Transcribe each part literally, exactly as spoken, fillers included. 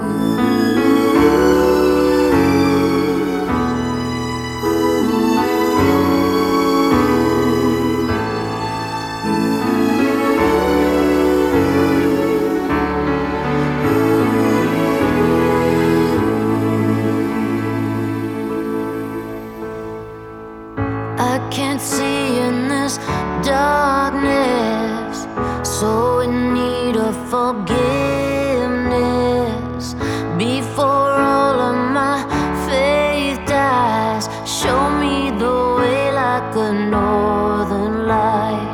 I can't see in this darkness, so in need of forgiveness. Before all of my faith dies, show me the way like a northern light.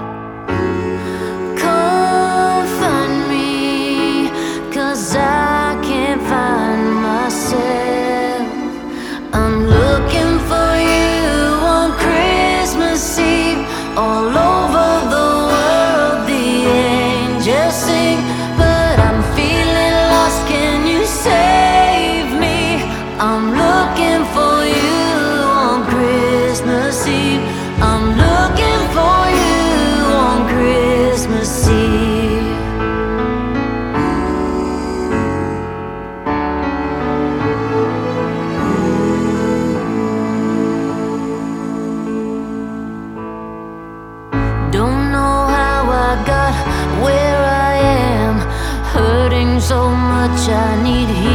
Come find me, 'cause I can't find myself. I'm looking for you on Christmas Eve. All over the world the angels sing, but I'm feeling lost, can you save me? I'm looking for you on Christmas Eve. I'm looking for you on Christmas Eve. Don't know how I got where I am, hurting so much I need healing.